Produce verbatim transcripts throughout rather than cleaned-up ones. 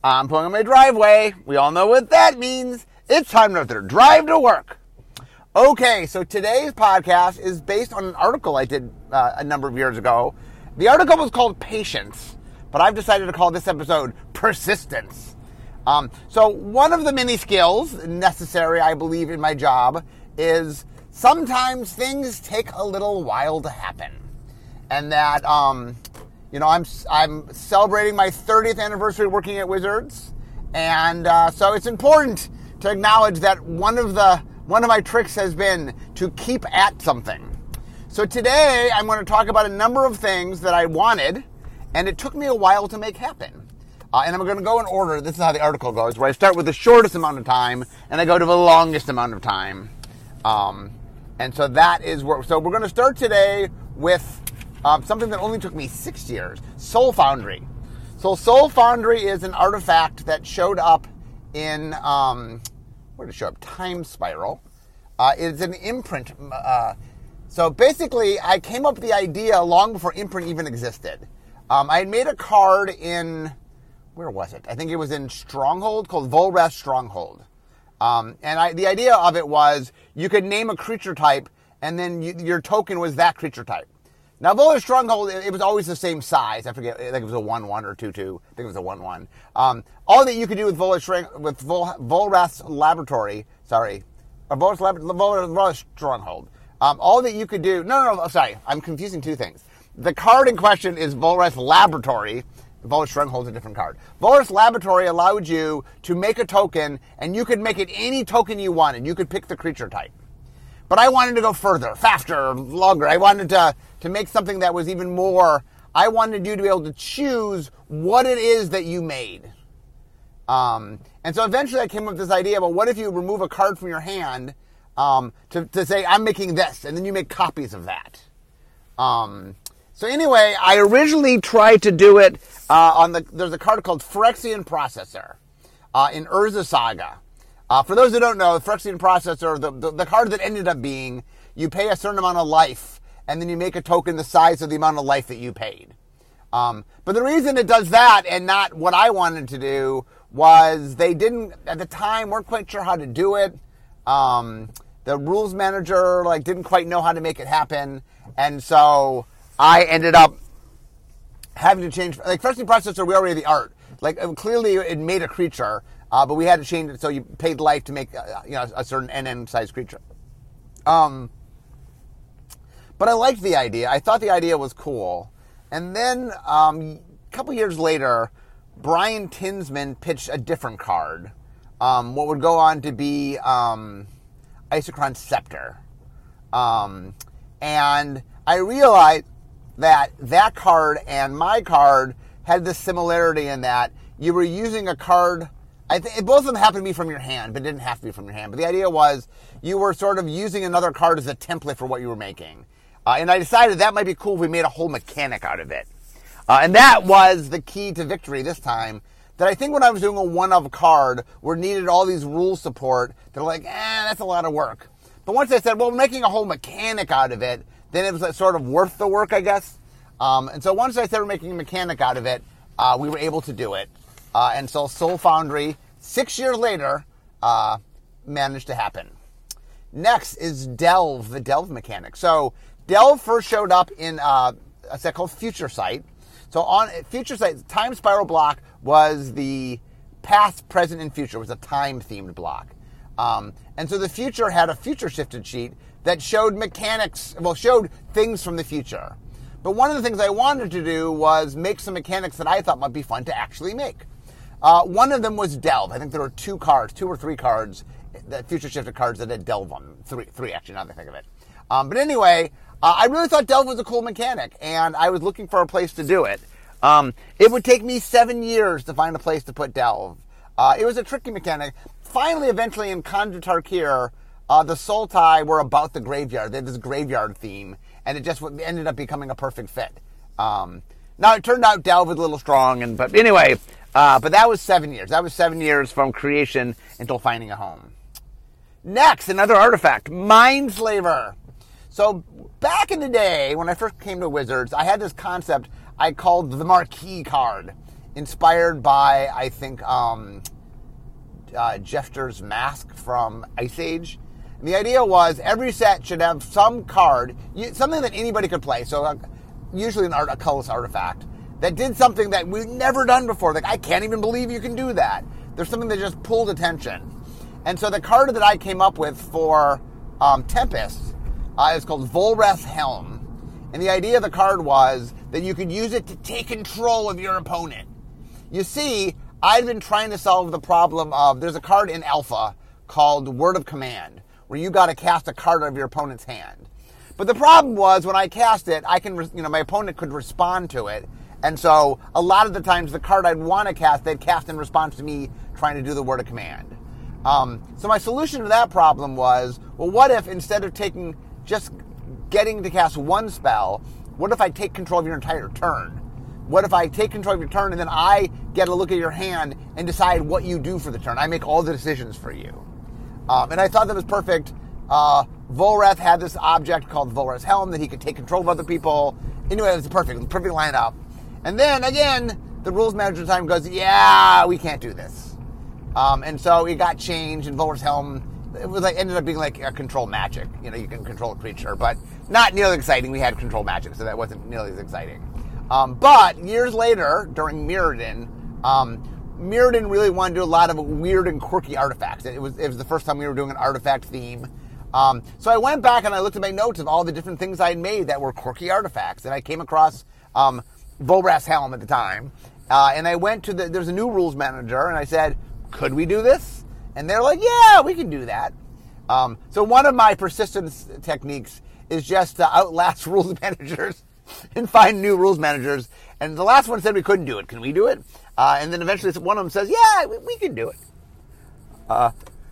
I'm pulling on my driveway. We all know what that means. It's time to drive to work. Okay, so today's podcast is based on an article I did uh, a number of years ago. The article was called Patience, but I've decided to call this episode Persistence. Um, so one of the many skills necessary, I believe, in my job is sometimes things take a little while to happen. And that, um, you know, I'm I'm celebrating my thirtieth anniversary working at Wizards. And uh, so it's important to acknowledge that one of the one of my tricks has been to keep at something. So today I'm going to talk about a number of things that I wanted, and it took me a while to make happen. Uh, and I'm going to go in order. This is how the article goes, where I start with the shortest amount of time, and I go to the longest amount of time. Um, and so that is where. So we're going to start today with um, something that only took me six years: Soul Foundry. So Soul Foundry is an artifact that showed up in um, where did it show up? Time Spiral. Uh, it's an imprint. Uh, so basically, I came up with the idea long before imprint even existed. Um, I had made a card in. Where was it? I think it was in Stronghold, called Volrath Stronghold. Um, and I, the idea of it was you could name a creature type, and then you, your token was that creature type. Now, Volrath Stronghold, it, it was always the same size. I forget, I think it was a one one or two two. I think it was a one one. Um, all that you could do with Volrath, with Vol, Volrath's Laboratory, sorry, or Volrath's, Lab, Volrath, Volrath Stronghold, um, all that you could do, no, no, no, sorry, I'm confusing two things. The card in question is Volrath's Laboratory. Volrath Stronghold is a different card. Volrath's Laboratory allowed you to make a token, and you could make it any token you wanted. You could pick the creature type. But I wanted to go further, faster, longer. I wanted to, to make something that was even more. I wanted you to be able to choose what it is that you made. Um, and so eventually I came up with this idea about what if you remove a card from your hand um, to, to say, I'm making this, and then you make copies of that. Um, so anyway, I originally tried to do it uh, on the, there's a card called Phyrexian Processor uh, in Urza Saga. Uh, for those who don't know, the Phyrexian Processor, the, the, the card that ended up being, you pay a certain amount of life, and then you make a token the size of the amount of life that you paid. Um, but the reason it does that and not what I wanted to do was they didn't, at the time, weren't quite sure how to do it. Um, the rules manager like didn't quite know how to make it happen, and so I ended up having to change. Like Phyrexian Processor, we already had the art. Like clearly, it made a creature, uh, but we had to change it so you paid life to make uh, you know a certain N N size creature. Um, but I liked the idea. I thought the idea was cool. And then um, a couple years later, Brian Tinsman pitched a different card. Um, what would go on to be um, Isochron Scepter, um, and I realized that that card and my card had this similarity in that you were using a card. I think both of them happened to be from your hand, but it didn't have to be from your hand. But the idea was you were sort of using another card as a template for what you were making. Uh, and I decided that might be cool if we made a whole mechanic out of it. Uh, and that was the key to victory this time. That I think when I was doing a one-of card where needed all these rule support, they're like, eh, that's a lot of work. But once I said, well, making a whole mechanic out of it, then it was sort of worth the work, I guess. Um, and so once I started making a mechanic out of it, uh, we were able to do it. Uh, and so Soul Foundry, six years later, uh, managed to happen. Next is Delve, the Delve mechanic. So Delve first showed up in uh, a set called Future Sight. So on Future Sight, Time Spiral block was the past, present, and future. It was a time-themed block. Um, and so the future had a future shifted sheet that showed mechanics, well, showed things from the future. But one of the things I wanted to do was make some mechanics that I thought might be fun to actually make. Uh, one of them was Delve. I think there were two cards, two or three cards, that future shifted cards that had Delve on them. Three, three actually, now that I think of it. Um, but anyway, uh, I really thought Delve was a cool mechanic, and I was looking for a place to do it. Um, it would take me seven years to find a place to put Delve. Uh, it was a tricky mechanic. Finally, eventually, in Khan's Tarkir, uh, the Sultai were about the graveyard. They had this graveyard theme, and it just ended up becoming a perfect fit. Um, now, it turned out Delve was a little strong, and but anyway, uh, but that was seven years. That was seven years from creation until finding a home. Next, another artifact, Mindslaver. So back in the day, when I first came to Wizards, I had this concept I called the Marquee card. inspired by, I think, um, uh, Jeffter's Mask from Ice Age. And the idea was every set should have some card, something that anybody could play, so uh, usually an art, a colorless artifact, that did something that we've never done before. Like, I can't even believe you can do that. There's something that just pulled attention. And so the card that I came up with for um, Tempest uh, is called Volrath's Helm. And the idea of the card was that you could use it to take control of your opponent. You see, I've been trying to solve the problem of, there's a card in Alpha called Word of Command, where you got to cast a card out of your opponent's hand. But the problem was, when I cast it, I can, you know, my opponent could respond to it. And so a lot of the times the card I'd want to cast, they'd cast in response to me trying to do the Word of Command. Um, so my solution to that problem was, well, what if instead of taking, just getting to cast one spell, what if I take control of your entire turn? What if I take control of your turn and then I get a look at your hand and decide what you do for the turn? I make all the decisions for you. Um, and I thought that was perfect. Uh, Volrath had this object called Volrath's Helm that he could take control of other people. Anyway, it was perfect, perfect lineup. And then, again, the rules manager at the time goes, yeah, we can't do this. Um, and so it got changed, and Volrath's Helm, it was like ended up being like a control magic. You know, you can control a creature, but not nearly exciting. We had control magic, so that wasn't nearly as exciting. Um, but years later, during Mirrodin, um, Mirrodin really wanted to do a lot of weird and quirky artifacts. It was it was the first time we were doing an artifact theme. Um, so I went back and I looked at my notes of all the different things I had made that were quirky artifacts, and I came across um, Volrath's Helm at the time. Uh, and I went to the, there's a new rules manager, and I said, could we do this? And they're like, yeah, we can do that. Um, so one of my persistence techniques is just to outlast rules managers and find new rules managers. And the last one said we couldn't do it. Can we do it? Uh, and then eventually one of them says, yeah, we, we can do it. Uh,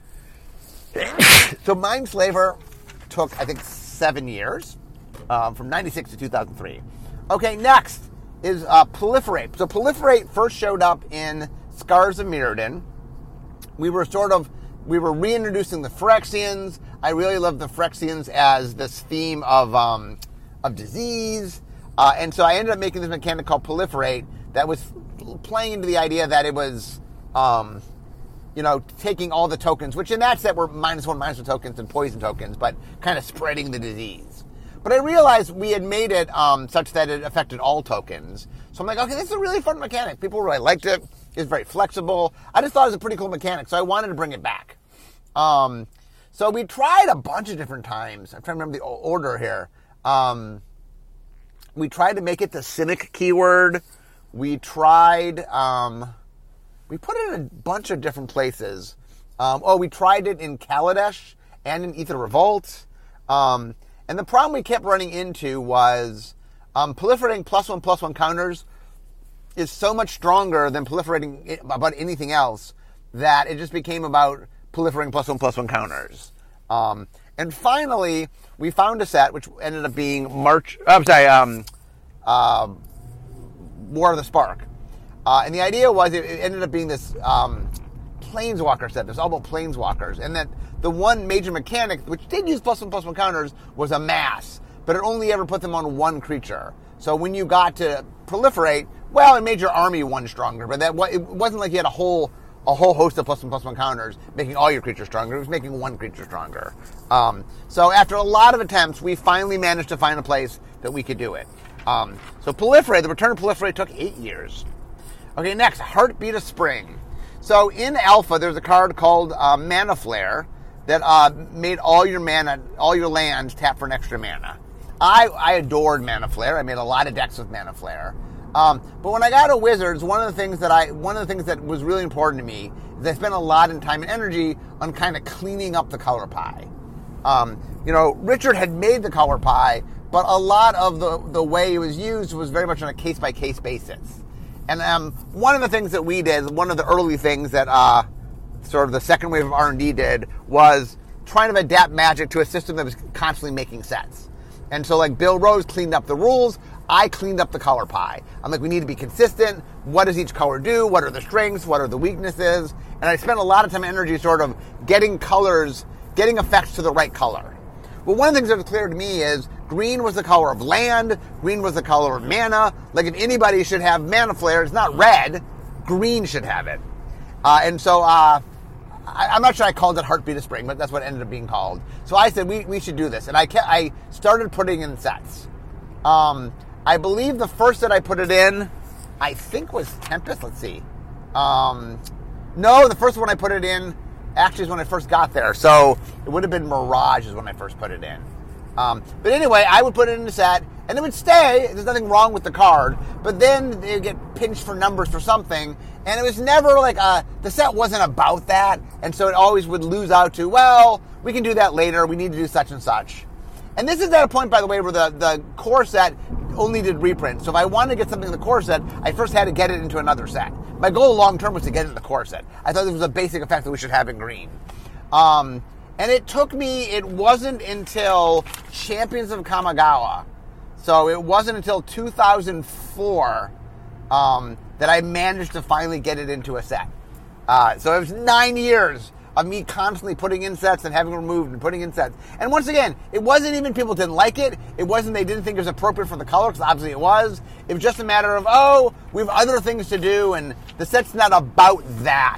so Mindslaver took, I think, seven years, um, from ninety-six to two thousand three. Okay, next is uh, Proliferate. So Proliferate first showed up in Scars of Mirrodin. We were sort of, we were reintroducing the Phyrexians. I really love the Phyrexians as this theme of um, of disease. Uh, and so I ended up making this mechanic called Proliferate that was playing into the idea that it was, um, you know, taking all the tokens, which in that set were minus one, minus one tokens and poison tokens, but kind of spreading the disease. But I realized we had made it um, such that it affected all tokens. So I'm like, okay, this is a really fun mechanic. People really liked it. It's very flexible. I just thought it was a pretty cool mechanic, so I wanted to bring it back. Um, so we tried a bunch of different times. I'm trying to remember the order here. Um, we tried to make it the Cynic keyword. We tried, um, we put it in a bunch of different places. Um, oh, we tried it in Kaladesh and in Aether Revolt. Um, and the problem we kept running into was um, proliferating plus one, plus one counters is so much stronger than proliferating about anything else that it just became about proliferating plus one, plus one counters. Um, and finally, we found a set which ended up being March, oh, I'm sorry, um, uh, War of the Spark. Uh, and the idea was it, it ended up being this um, Planeswalker set. There's all about Planeswalkers. And that the one major mechanic, which did use plus one, plus one counters, was a mass. But it only ever put them on one creature. So when you got to proliferate, well, it made your army one stronger. But that it wasn't like you had a whole a whole host of plus one, plus one counters, making all your creatures stronger. It was making one creature stronger. Um, so after a lot of attempts, we finally managed to find a place that we could do it. Um, so Proliferate, the return of Proliferate took eight years. Okay, next, Heartbeat of Spring. So in Alpha, there's a card called uh, Mana Flare that uh, made all your mana, all your lands tap for an extra mana. I, I adored Mana Flare. I made a lot of decks with Mana Flare. Um, but when I got to Wizards, one of the things that I, one of the things that was really important to me is I spent a lot of time and energy on kind of cleaning up the color pie. Um, you know, Richard had made the color pie, but a lot of the, the way it was used was very much on a case-by-case basis. And um, one of the things that we did, one of the early things that uh, sort of the second wave of R and D did, was trying to adapt Magic to a system that was constantly making sets. And so, like, Bill Rose cleaned up the rules, I cleaned up the color pie. I'm like, we need to be consistent. What does each color do? What are the strengths? What are the weaknesses? And I spent a lot of time and energy sort of getting colors, getting effects to the right color. Well, one of the things that was clear to me is green was the color of land, green was the color of mana. Like, if anybody should have Mana Flare, it's not red, Green should have it. Uh, and so uh, I, I'm not sure I called it Heartbeat of Spring, but that's what it ended up being called. So I said, we, we should do this. And I kept, I started putting in sets. Um, I believe the first set I put it in, I think was Tempest. Let's see. Um, no, the first one I put it in actually is when I first got there. So it would have been Mirage is when I first put it in. Um, but anyway, I would put it in the set, and it would stay. There's nothing wrong with the card. But then they would get pinched for numbers for something. And it was never like a, the set wasn't about that. And so it always would lose out to, well, we can do that later. We need to do such and such. And this is at a point, by the way, where the, the core set only did reprints. So if I wanted to get something in the core set, I first had to get it into another set. My goal long term was to get it in the core set. I thought it was a basic effect that we should have in green. Um, and it took me, it wasn't until Champions of Kamigawa. So it wasn't until two thousand four um, that I managed to finally get it into a set. Uh, so it was nine years of me constantly putting in sets and having removed and putting in sets. And once again, it wasn't even people didn't like it. It wasn't they didn't think it was appropriate for the color, because obviously it was. It was just a matter of, oh, we have other things to do, and the set's not about that.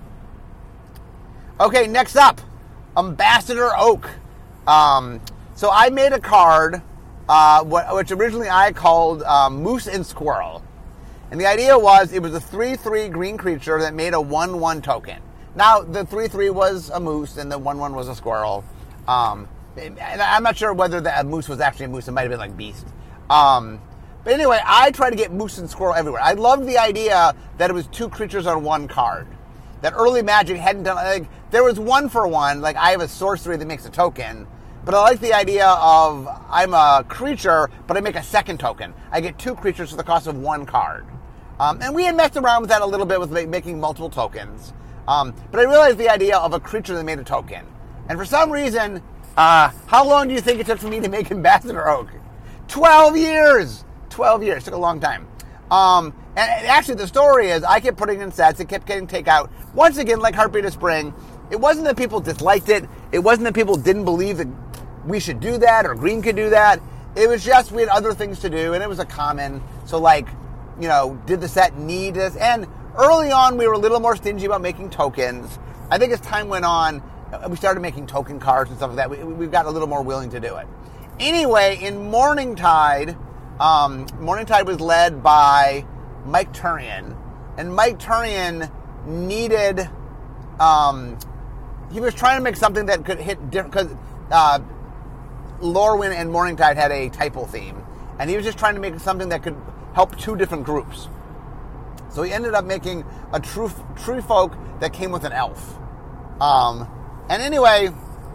Okay, next up, Ambassador Oak. Um, so I made a card, uh, which originally I called um, Moose and Squirrel. And the idea was it was a three three green creature that made a one one token. Now, the three three was a moose, and the one one was a squirrel. Um, and I'm not sure whether the moose was actually a moose. It might have been like Beast. Um, but anyway, I tried to get moose and squirrel everywhere. I loved the idea that it was two creatures on one card. That early Magic hadn't done, like, there was one for one. Like, I have a sorcery that makes a token. But I like the idea of I'm a creature, but I make a second token. I get two creatures for the cost of one card. Um, and we had messed around with that a little bit with making multiple tokens. Um, but I realized the idea of a creature that made a token. And for some reason, uh, how long do you think it took for me to make Ambassador Oak? Twelve years! Twelve years. Took a long time. Um, and actually the story is I kept putting in sets. It kept getting taken out. Once again, like Heartbeat of Spring, it wasn't that people disliked it. It wasn't that people didn't believe that we should do that or Green could do that. It was just we had other things to do, and it was a common. So, like, you know, did the set need this? And early on, we were a little more stingy about making tokens. I think as time went on, we started making token cards and stuff like that. We, we've got a little more willing to do it. Anyway, in Morningtide, um, Morningtide was led by Mike Turian. And Mike Turian needed, um, he was trying to make something that could hit different, because uh, Lorwyn and Morningtide had a typo theme. And he was just trying to make something that could help two different groups. So he ended up making a true true folk that came with an elf. Um, and anyway,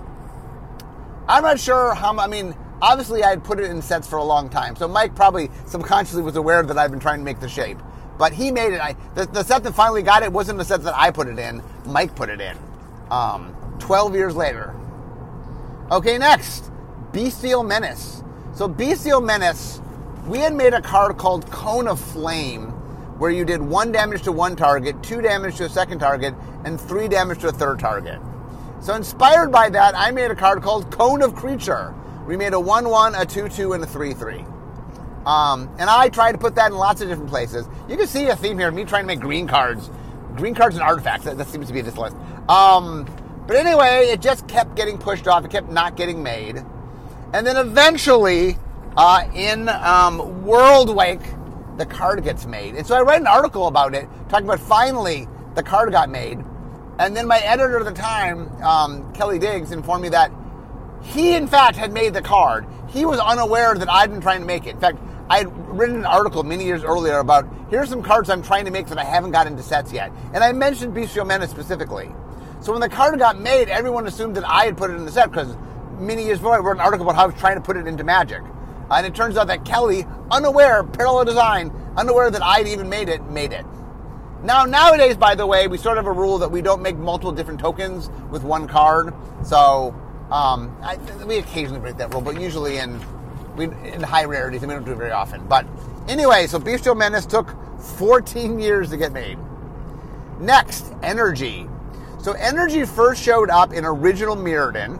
I'm not sure how, I mean, obviously I had put it in sets for a long time. So Mike probably subconsciously was aware that I've been trying to make the shape. But he made it. I, the, the set that finally got it wasn't the set that I put it in. Mike put it in. Um, twelve years later. Okay, next. Bestial Menace. So Bestial Menace, we had made a card called Cone of Flame, where you did one damage to one target, two damage to a second target, and three damage to a third target. So inspired by that, I made a card called Cone of Creature. We made a one one, a two two, and a three three. Um, and I tried to put that in lots of different places. You can see a theme here of me trying to make green cards. Green cards and artifacts. That, that seems to be this list. Um, but anyway, it just kept getting pushed off. It kept not getting made. And then eventually, uh, in um, World Wake, the card gets made. And so I read an article about it, talking about finally the card got made. And then my editor at the time, um, Kelly Diggs, informed me that he, in fact, had made the card. He was unaware that I'd been trying to make it. In fact, I had written an article many years earlier about, here's some cards I'm trying to make that I haven't got into sets yet. And I mentioned Bestial Menace specifically. So when the card got made, everyone assumed that I had put it in the set, because many years before I wrote an article about how I was trying to put it into Magic. And it turns out that Kelly, unaware, parallel design, unaware that I'd even made it, made it. Now, nowadays, by the way, we sort of have a rule that we don't make multiple different tokens with one card. So, um, I, we occasionally break that rule, but usually in we, in high rarities, and we don't do it very often. But anyway, so Bestial Menace took fourteen years to get made. Next, Energy. So Energy first showed up in original Mirrodin.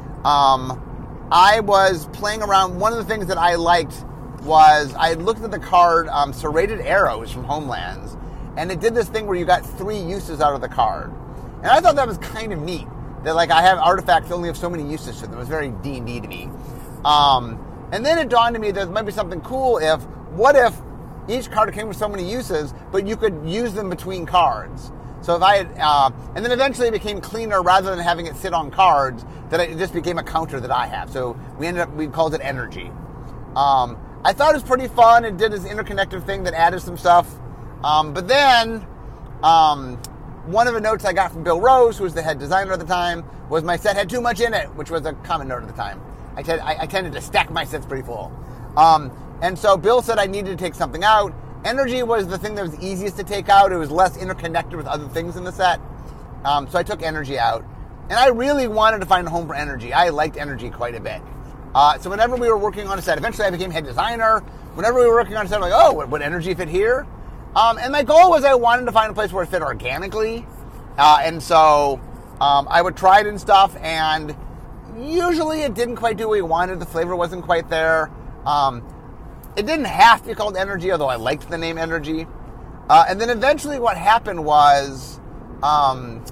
Um, I was playing around. One of the things that I liked was I had looked at the card um, Serrated Arrows from Homelands, and it did this thing where you got three uses out of the card. And I thought that was kind of neat, that like I have artifacts that only have so many uses to them. It was very D and D to me. Um, and then it dawned on me there might be something cool if, what if each card came with so many uses, but you could use them between cards. So if I had, uh, and then eventually it became cleaner rather than having it sit on cards, that it just became a counter that I have. So we ended up, we called it energy. Um, I thought it was pretty fun. It did this interconnected thing that added some stuff. Um, but then, um, one of the notes I got from Bill Rose, who was the head designer at the time, was my set had too much in it, which was a common note at the time. I, t- I, I tended to stack my sets pretty full. Um, and so Bill said I needed to take something out. Energy was the thing that was easiest to take out. It was less interconnected with other things in the set. Um, so I took energy out. And I really wanted to find a home for energy. I liked energy quite a bit. Uh, so whenever we were working on a set, eventually I became head designer. Whenever we were working on a set, I'm like, oh, would, would energy fit here? Um, and my goal was I wanted to find a place where it fit organically. Uh, and so um, I would try it and stuff, and usually it didn't quite do what we wanted. The flavor wasn't quite there. Um, it didn't have to be called energy, although I liked the name energy. Uh, and then eventually what happened was um,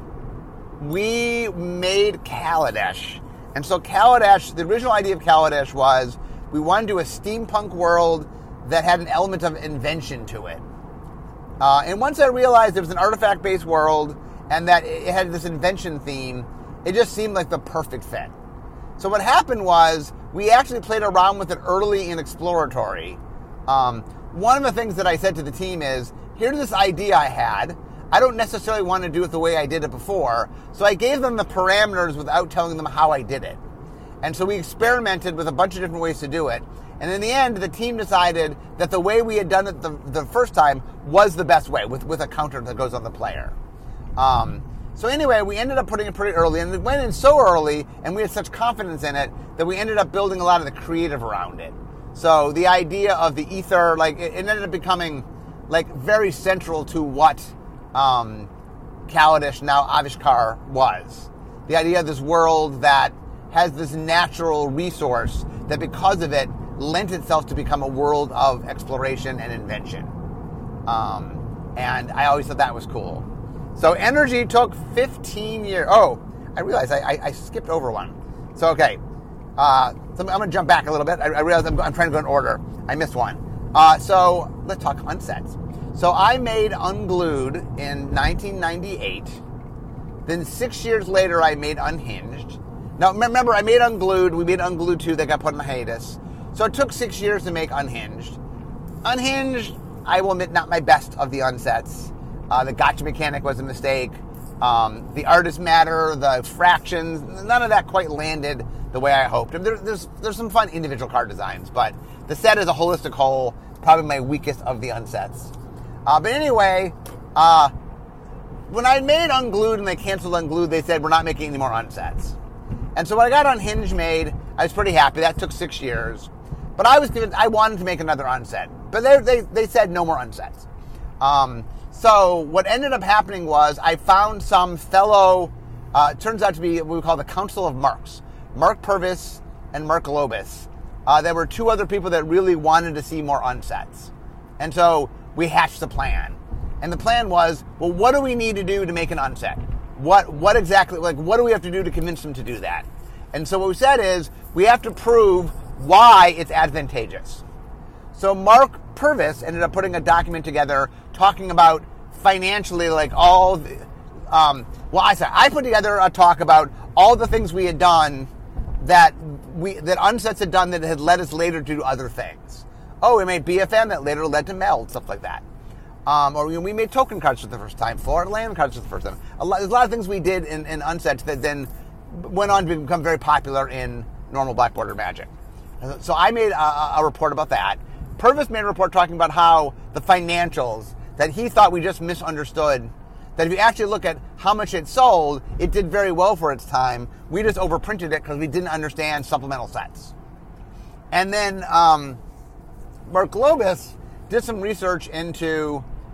we made Kaladesh. And so Kaladesh, the original idea of Kaladesh was we wanted to do a steampunk world that had an element of invention to it. Uh, and once I realized it was an artifact-based world and that it had this invention theme, it just seemed like the perfect fit. So what happened was we actually played around with it early and exploratory. Um, one of the things that I said to the team is, here's this idea I had. I don't necessarily want to do it the way I did it before. So I gave them the parameters without telling them how I did it. And so we experimented with a bunch of different ways to do it. And in the end, the team decided that the way we had done it the, the first time was the best way, with, with a counter that goes on the player. Um, so anyway, we ended up putting it pretty early, and it went in so early, and we had such confidence in it, that we ended up building a lot of the creative around it. So the idea of the ether, like, it, it ended up becoming, like, very central to what um, Kaladesh, now Avishkar, was. The idea of this world that has this natural resource that, because of it, lent itself to become a world of exploration and invention. Um, and I always thought that was cool. So energy took fifteen years. Oh, I realized I, I, I skipped over one. So, okay. Uh, so I'm going to jump back a little bit. I, I realize I'm, I'm trying to go in order. I missed one. Uh, so let's talk unsets. So I made Unglued in nineteen ninety-eight. Then six years later, I made Unhinged. Now, remember, I made Unglued. We made Unglued two that got put on hiatus. So it took six years to make Unhinged. Unhinged, I will admit, not my best of the unsets. Uh, the gotcha mechanic was a mistake. Um, the artist matter, the fractions, none of that quite landed the way I hoped. There, there's there's some fun individual card designs, but the set as a holistic whole is probably my weakest of the unsets. Uh, but anyway, uh, when I made Unglued and they canceled Unglued, they said, we're not making any more unsets. And so when I got Unhinged made, I was pretty happy. That took six years. But I was given, I wanted to make another unset. But they they, they said no more unsets. Um, so what ended up happening was I found some fellow, uh, it turns out to be what we call the Council of Marks. Mark Purvis and Mark Lobis. Uh, there were two other people that really wanted to see more unsets. And so we hatched a plan. And the plan was, well, what do we need to do to make an unset? What what exactly, like, what do we have to do to convince them to do that? And so what we said is, we have to prove why it's advantageous. So Mark Purvis ended up putting a document together talking about financially, like, all the, um, well, I said, I put together a talk about all the things we had done that we, that unsets had done that had led us later to do other things. Oh, we made B F M that later led to Meld, stuff like that. Um, or you know, we made token cards for the first time, Florida land cards for the first time. A lot, there's a lot of things we did in, in unsets that then went on to become very popular in normal Black Border Magic. So I made a, a report about that. Purvis made a report talking about how the financials, that he thought we just misunderstood, that if you actually look at how much it sold, it did very well for its time. We just overprinted it because we didn't understand supplemental sets. And then um, Mark Lobis did some research into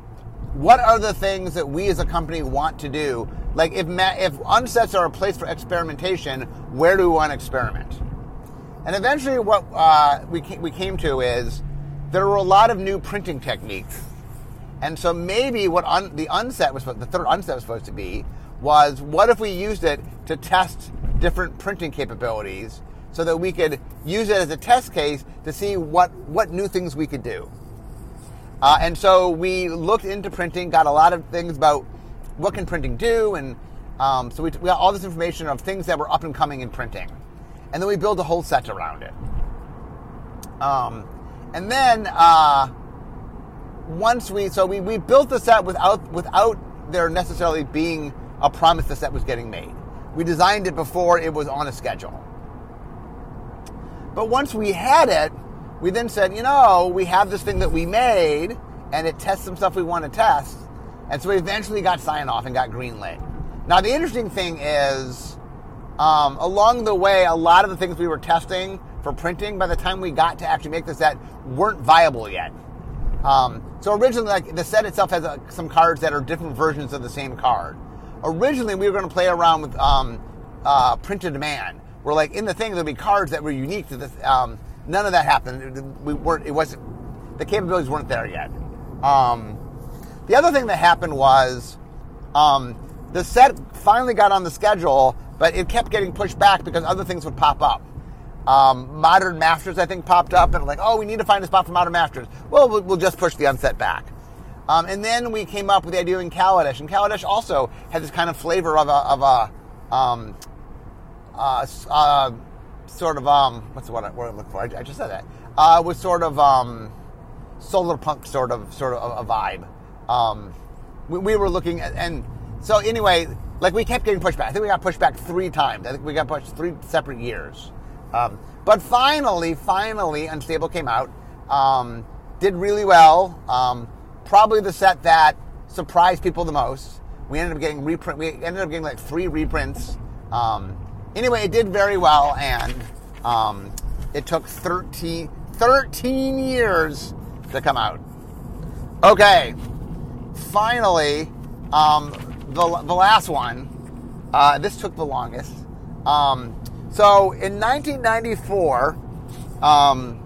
what are the things that we as a company want to do. Like, if ma- if unsets are a place for experimentation, where do we want to experiment? And eventually what uh, we, ca- we came to is there were a lot of new printing techniques. And so maybe what un, the unset was, the third unset was supposed to be, was what if we used it to test different printing capabilities so that we could use it as a test case to see what, what new things we could do. Uh, and so we looked into printing, got a lot of things about what can printing do, and um, so we, we got all this information of things that were up and coming in printing. And then we built a whole set around it. Um, and then uh, once we, so we, we built the set without without there necessarily being a promise the set was getting made. We designed it before it was on a schedule. But once we had it, we then said, you know, we have this thing that we made, and it tests some stuff we want to test. And so we eventually got sign off and got green lit. Now, the interesting thing is, um, along the way, a lot of the things we were testing for printing, by the time we got to actually make the set, weren't viable yet. Um, so originally, like, the set itself has uh, some cards that are different versions of the same card. Originally, we were going to play around with um, uh, print to demand, where, like, in the thing there'd be cards that were unique to this. Um, none of that happened. We weren't. It wasn't. The capabilities weren't there yet. Um, the other thing that happened was um, the set finally got on the schedule, but it kept getting pushed back because other things would pop up. Um, Modern Masters, I think, popped up, and like, oh, we need to find a spot for Modern Masters. Well, we'll, we'll just push the unset back. Um, and then we came up with the idea in Kaladesh, and Kaladesh also had this kind of flavor of a, of a um, uh, uh, sort of, um, what's the word I'm looking for? I, I just said that. Uh, was sort of um, solar punk sort of sort of a, a vibe. Um, we, we were looking at, and so anyway, like we kept getting pushed back. I think we got pushed back three times. I think we got pushed three separate years. Um, but finally, finally, Unstable came out. Um, did really well. Um, probably the set that surprised people the most. We ended up getting reprint. We ended up getting like three reprints. Um, anyway, it did very well, and um, it took thirteen, thirteen years to come out. Okay, finally, um, the the last one. Uh, this took the longest. Um, So in nineteen ninety-four, um,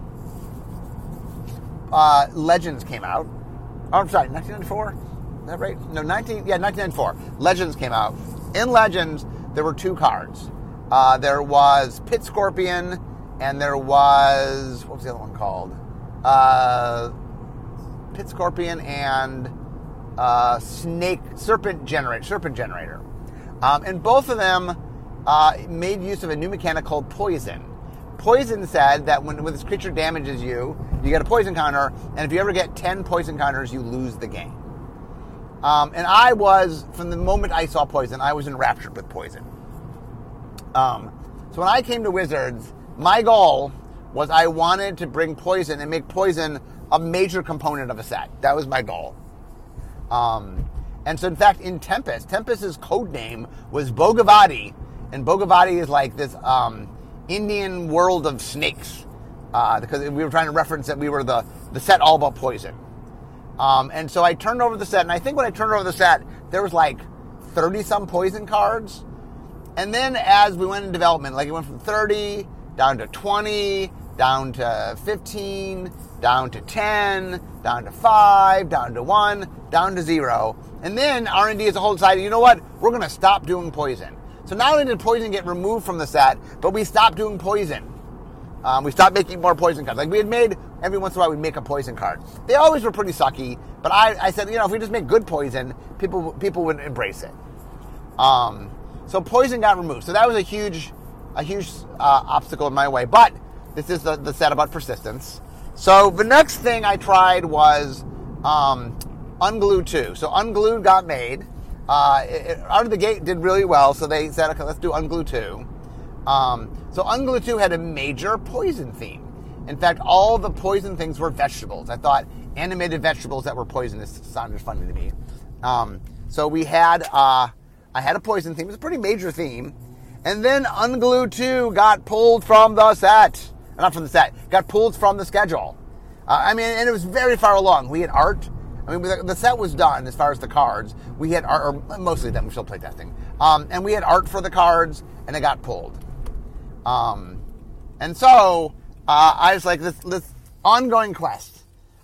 uh, Legends came out. Oh, I'm sorry, nineteen ninety-four? Is that right? No, nineteen. Yeah, nineteen ninety-four. Legends came out. In Legends, there were two cards. Uh, there was Pit Scorpion, and there was, what was the other one called? Uh, Pit Scorpion and uh, Snake Serpent Generator. Serpent Generator, um, and both of them. Uh, made use of a new mechanic called Poison. Poison said that when, when this creature damages you, you get a poison counter, and if you ever get ten poison counters, you lose the game. Um, and I was, from the moment I saw Poison, I was enraptured with Poison. Um, so when I came to Wizards, my goal was I wanted to bring Poison and make Poison a major component of a set. That was my goal. Um, and so, in fact, in Tempest, Tempest's code name was Bogavati. And Bogavati is like this um, Indian world of snakes. Uh, because we were trying to reference that we were the, the set all about poison. Um, and so I turned over the set, and I think when I turned over the set, there was like thirty-some poison cards. And then as we went in development, like it went from thirty down to twenty, down to fifteen, down to ten, down to five, down to one, down to zero. And then R and D as a whole decided, you know what, we're going to stop doing poison. So not only did poison get removed from the set, but we stopped doing poison. Um, we stopped making more poison cards. Like we had made, every once in a while we'd make a poison card. They always were pretty sucky, but I, I said, you know, if we just make good poison, people people would embrace it. Um, so poison got removed. So that was a huge a huge uh, obstacle in my way. But this is the, the set about persistence. So the next thing I tried was um, Unglued two. So Unglued got made. Uh, it, it, out of the gate did really well, so they said, okay, let's do Unglued two. Um, so Unglued two had a major poison theme. In fact, all the poison things were vegetables. I thought animated vegetables that were poisonous sounded funny to me. Um, so we had, uh, I had a poison theme. It was a pretty major theme. And then Unglued two got pulled from the set. Not from the set. Got pulled from the schedule. Uh, I mean, and it was very far along. We had art. I mean, the, the set was done as far as the cards. We had art, or mostly them. We still play testing. Um, and we had art for the cards, and it got pulled. Um, and so uh, I was like, this, this ongoing quest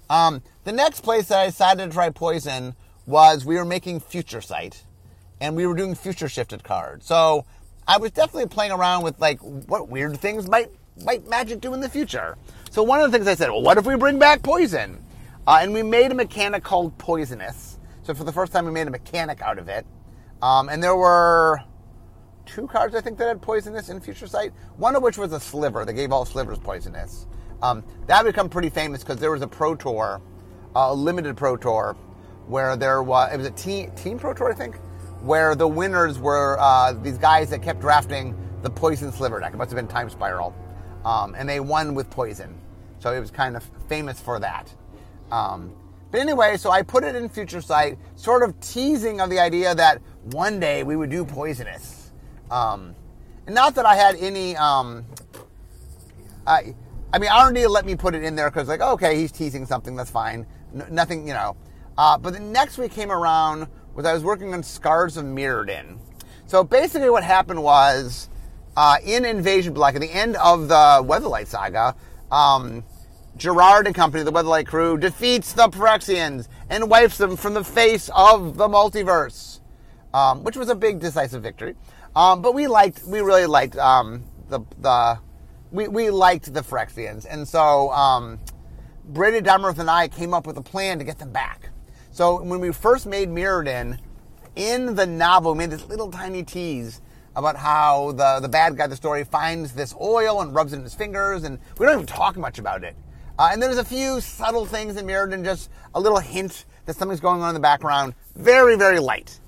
Um, the next place that I decided to try poison was we were making Future Sight, and we were doing future shifted cards. So I was definitely playing around with like what weird things might might Magic do in the future. So one of the things I said, well, what if we bring back poison? Uh, and we made a mechanic called Poisonous. So for the first time, we made a mechanic out of it. Um, and there were two cards, I think, that had Poisonous in Future Sight. One of which was a Sliver. They gave all Slivers Poisonous. Um, that had become pretty famous because there was a Pro Tour, uh, a limited Pro Tour, where there was, it was a team, team Pro Tour, I think, where the winners were uh, these guys that kept drafting the Poison Sliver deck. It must have been Time Spiral. Um, and they won with Poison. So it was kind of famous for that. Um, but anyway, so I put it in Future Sight, sort of teasing of the idea that one day we would do Poisonous. Um, and not that I had any... Um, I, I mean, R and D let me put it in there because, like, okay, he's teasing something, that's fine. N- nothing, you know. Uh, but the next week came around was I was working on Scars of Mirrodin. So basically what happened was, uh, in Invasion Black, at the end of the Weatherlight Saga, um, Gerard and company, the Weatherlight crew, defeats the Phyrexians and wipes them from the face of the multiverse, um, which was a big decisive victory. Um, but we liked, we really liked um, the the we we liked the Phyrexians, and so um, Brady Dameroth and I came up with a plan to get them back. So when we first made Mirrodin, in the novel, we made this little tiny tease about how the the bad guy of the story finds this oil and rubs it in his fingers, and we don't even talk much about it. Uh, and there's a few subtle things in Mirrodin, just a little hint that something's going on in the background. Very, very light.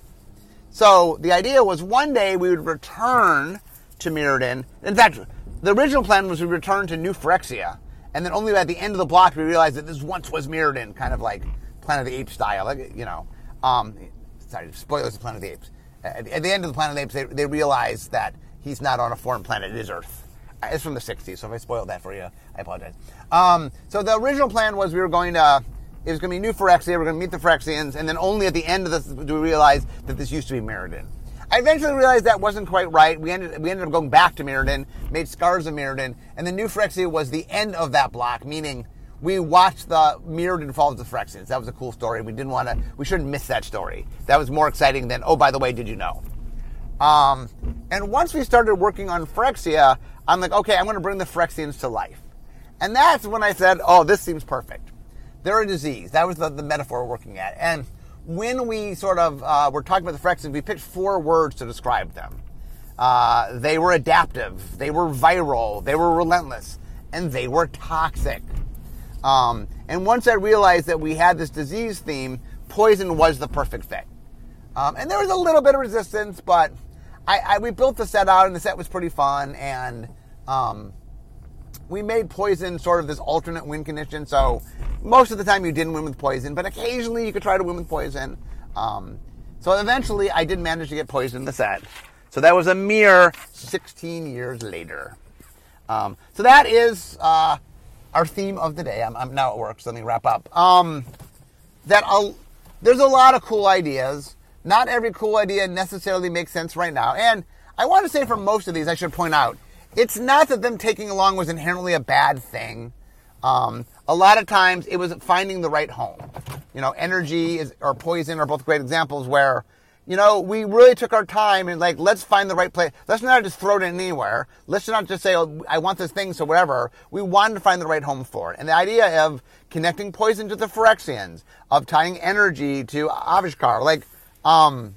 So the idea was one day we would return to Mirrodin. In fact, the original plan was we return to New Phyrexia. And then only at the end of the block we realized that this once was Mirrodin, kind of like Planet of the Apes style. Like, you know, um, sorry, spoilers of Planet of the Apes. At, at the end of the Planet of the Apes, they, they realized that he's not on a foreign planet, it is Earth. It's from the sixties, so if I spoiled that for you, I apologize. Um, so the original plan was we were going to, it was going to be New Phyrexia, we were going to meet the Phyrexians, and then only at the end of this do we realize that this used to be Mirrodin. I eventually realized that wasn't quite right. We ended we ended up going back to Mirrodin, made Scars of Mirrodin, and the New Phyrexia was the end of that block, meaning we watched the Mirrodin fall to the Phyrexians. That was a cool story. We didn't want to, we shouldn't miss that story. That was more exciting than, oh, by the way, did you know? Um, and once we started working on Phyrexia, I'm like, okay, I'm going to bring the Phyrexians to life. And that's when I said, oh, this seems perfect. They're a disease. That was the, the metaphor we're working at. And when we sort of uh, were talking about the Phyrexians, we picked four words to describe them. Uh, they were adaptive. They were viral. They were relentless. And they were toxic. Um, and once I realized that we had this disease theme, poison was the perfect fit. Um, and there was a little bit of resistance, but I, I we built the set out, and the set was pretty fun, and um, we made poison sort of this alternate win condition, so most of the time you didn't win with poison, but occasionally you could try to win with poison. Um, so eventually I did manage to get poison in the set. So that was a mere sixteen years later. Um, so that is uh, our theme of the day. I'm, I'm now at work, so let me wrap up. Um, that I'll, there's a lot of cool ideas. Not every cool idea necessarily makes sense right now. And I want to say for most of these, I should point out, it's not that them taking along was inherently a bad thing. Um, a lot of times it was finding the right home. You know, energy is, or poison are both great examples where, you know, we really took our time and like, let's find the right place. Let's not just throw it in anywhere. Let's not just say, oh, I want this thing, so whatever. We wanted to find the right home for it. And the idea of connecting poison to the Phyrexians, of tying energy to Avishkar, like, Um,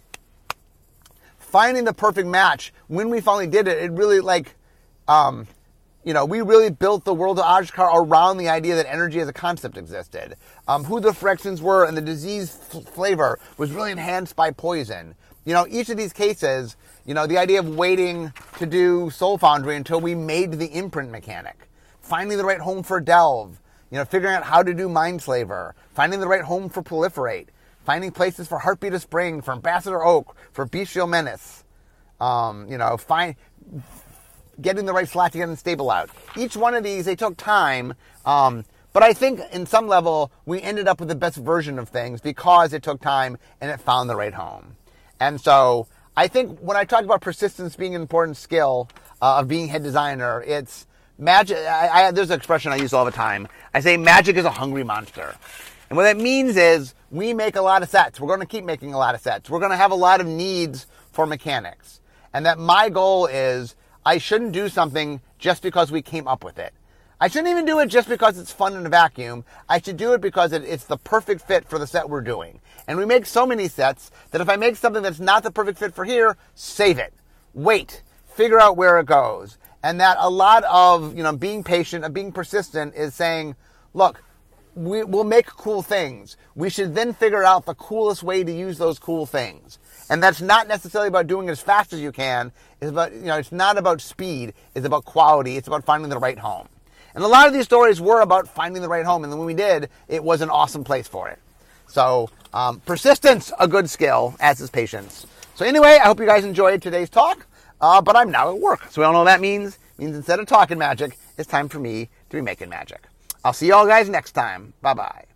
finding the perfect match. When we finally did it, it really like, um, you know, we really built the world of Avishkar around the idea that energy as a concept existed. Um, who the Phyrexians were and the disease f- flavor was really enhanced by poison. You know, each of these cases, you know, the idea of waiting to do Soul Foundry until we made the imprint mechanic, finding the right home for Delve, you know, figuring out how to do Mindslaver, finding the right home for Proliferate, finding places for Heartbeat of Spring, for Ambassador Oak, for Bestial Menace. Um, you know, find, getting the right slot to get them stable out. Each one of these, they took time. Um, but I think in some level, we ended up with the best version of things because it took time and it found the right home. And so I think when I talk about persistence being an important skill uh, of being head designer, it's magic, I, I, there's an expression I use all the time. I say magic is a hungry monster. And what that means is we make a lot of sets. We're going to keep making a lot of sets. We're going to have a lot of needs for mechanics. And that my goal is I shouldn't do something just because we came up with it. I shouldn't even do it just because it's fun in a vacuum. I should do it because it, it's the perfect fit for the set we're doing. And we make so many sets that if I make something that's not the perfect fit for here, save it. Wait. Figure out where it goes. And that a lot of, you know, being patient and being persistent is saying, look, we, we'll make cool things. We should then figure out the coolest way to use those cool things. And that's not necessarily about doing it as fast as you can. It's about, you know, it's not about speed. It's about quality. It's about finding the right home. And a lot of these stories were about finding the right home. And when we did, it was an awesome place for it. So, um, persistence, a good skill, as is patience. So anyway, I hope you guys enjoyed today's talk. Uh, but I'm now at work. So we all know what that means. It means instead of talking magic, it's time for me to be making magic. I'll see you all guys next time. Bye-bye.